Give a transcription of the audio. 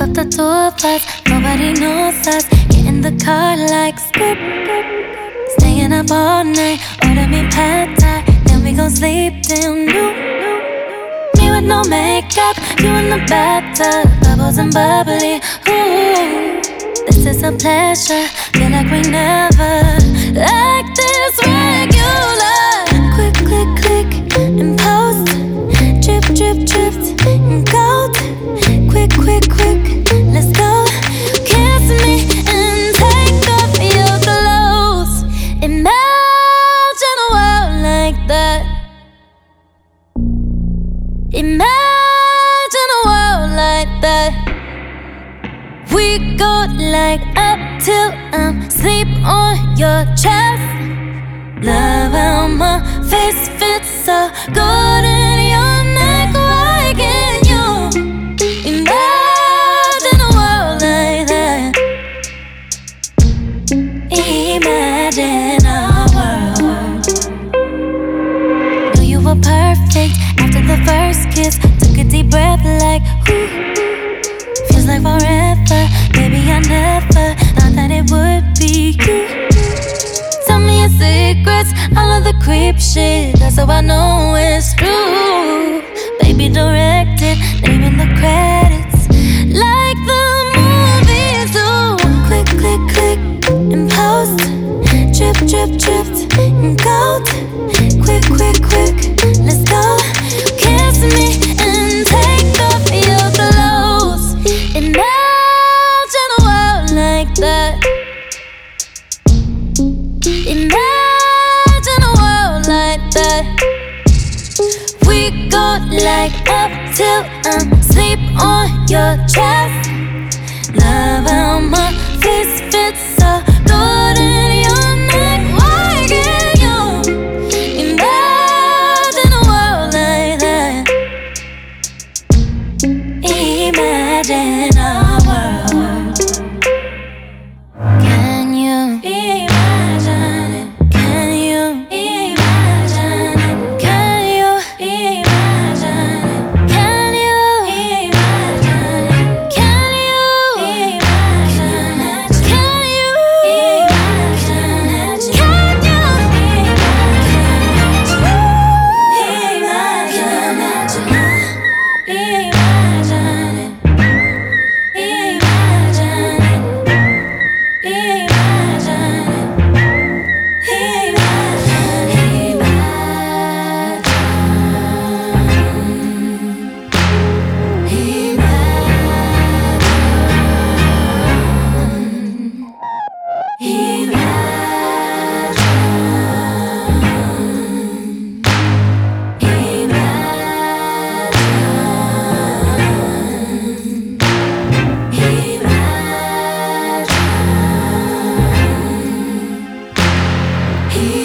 up the two of us, nobody knows us. Get in the car like skip. Staying up all night, order me pad thai, then we gon' sleep till noon. Me with no makeup, you in the bathtub, bubbles and bubbly. Ooh, this is a pleasure, feel like we never like this regular. Quick, click, click, and post. Drip, drip, dripped, and gold. Quick, quick, quick, let's go. Kiss me and take off your clothes. Imagine a world like that. Imagine a world like that. We go like up till I'm asleep on your chest. Love how my face fits so good in your neck. Why can't you imagine a world like that? Imagine a world. Knew you were perfect after the first kiss. Took a deep breath like ooh. Feels like forever. Baby, I never thought that it would be you. Tell me your secrets, all of the creep shit. That's how I know it's true. Baby, direct it, name in the credits, like the movies do. Click, click, click, and post. Drip, drip, dripped, and gold. Quick, quick, quick, let's go. Kiss me and take off your clothes. Imagine a world like that. Imagine a world like that. We go like up till I'm asleep on your chest. Love how my face fits so good in your neck. Why can't you imagine a world like that? Imagine a world. Can you imagine it? Can you imagine it? Can you imagine it? Can you imagine it? Can you imagine it? Can you imagine it? Can you imagine it? Imagine it. He